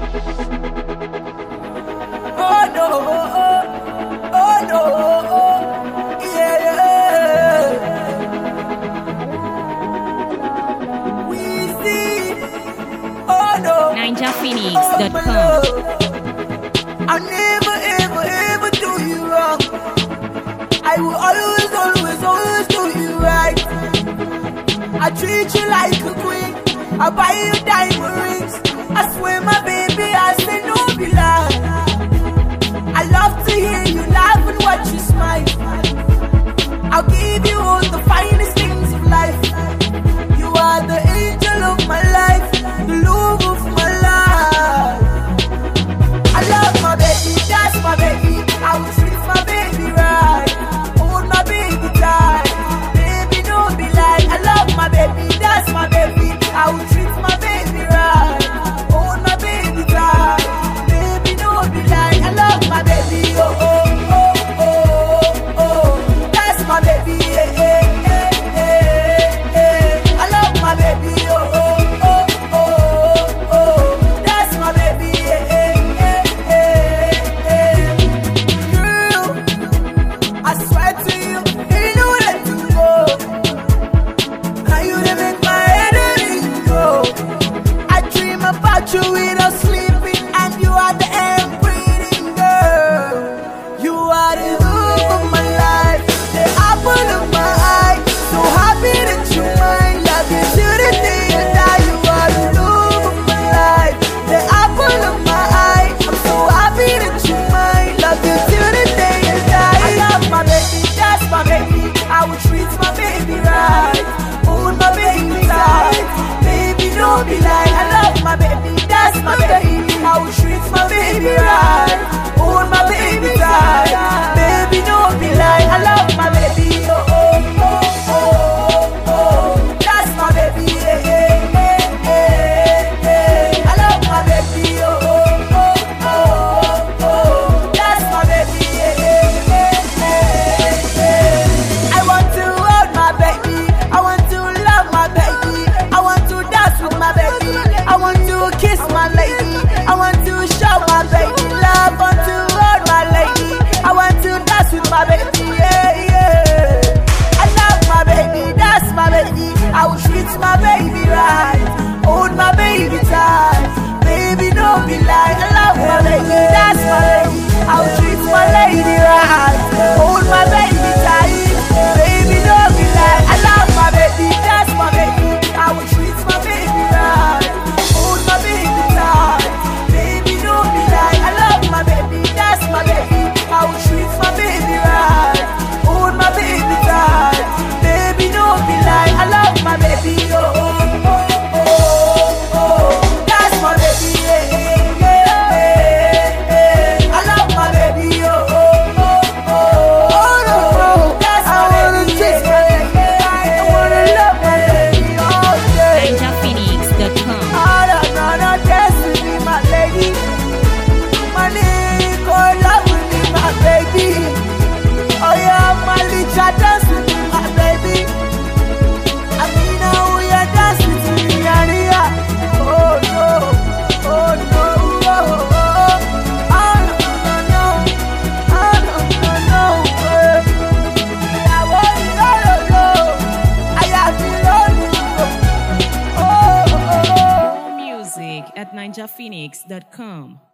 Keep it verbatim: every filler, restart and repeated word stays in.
Oh no, oh, oh no, oh, yeah, yeah. We see, oh no, ninja phoenix dot com. oh, I'll never, ever, ever do you wrong. I will always, always, always do you right. I treat you like a queen. I buy you diamond rings. I swear, my baby, I say no be lie. I love to hear you laugh and watch you smile. I'll give you all the finest things of life. You are the angel of my life, the love of my life. I love my baby, that's my baby. I will treat my baby right. Hold my baby tight. Baby, don't be like. I love my baby, that's my baby. I will treat my baby right. Hold my baby tight. Baby, don't be like. I love my baby, oh, oh, oh, oh, oh. That's my baby, eh, eh, eh, eh, eh. I love my baby, oh, oh, oh, oh, oh. That's my baby, eh, eh, eh, eh, eh. Girl, I swear to you, ain't no let to go. How you dey make my head hurt, go. I dream about you without sleeping, and you are the air breathing, girl. You are the love of my life, the apple of my eye. So happy that you mine, love you till the day you die. You are the love of my life, the apple of my eye. I'm so happy that you mine, love you till the day you die. I love my baby, that's my baby. I will treat my baby right. Hold my baby tight. Baby, don't be like. I love my baby, that's my baby. I will treat my baby right. Hold my baby tight. Baby, don't be like. I love my baby. Oh, oh, oh, oh, oh. That's my baby. Eh, eh, eh, eh, eh. I love my baby. Oh, oh, oh, oh, oh. That's my baby. Eh, eh, eh, eh, eh. I want to hold my baby. I want to love my baby. I want to dance with my baby. I want to kiss my lady. I want to show my baby love. I want to hold my lady. I want to dance with my baby. Yeah, yeah. I love my baby. That's my baby. I will treat my baby right. Hold my baby tight. Baby, don't be like. I love my baby. That's my baby. I will treat my lady right. Hold my baby tight. Baby, don't be like. I love my baby. That's my baby. I will treat my baby right. Hold my baby tight. Baby, don't be like. I love my baby. That's my baby. I will treat my baby right. Hold my baby tight. Baby, don't be like. I love my baby. Oh, oh, oh, oh, oh. That's my baby. Yeah, yeah, yeah, yeah. I love my baby. Oh, oh, oh, oh, oh, no, no. That's my baby. Yeah, yeah, yeah. I wanna love my baby all day. ninja phoenix dot com. Oh, no, no, no, dance with me, my lady. My nigga, love with me, my baby. Oh yeah, my licha, dance with me, my baby. I mean, now we are dance with me, and yeah. Oh no, oh no, oh, oh, oh. Oh no, no, no, oh no, no, no. eh. I want it, oh no, no. I have it, oh no. Oh, oh, oh. Music at ninja phoenix dot com.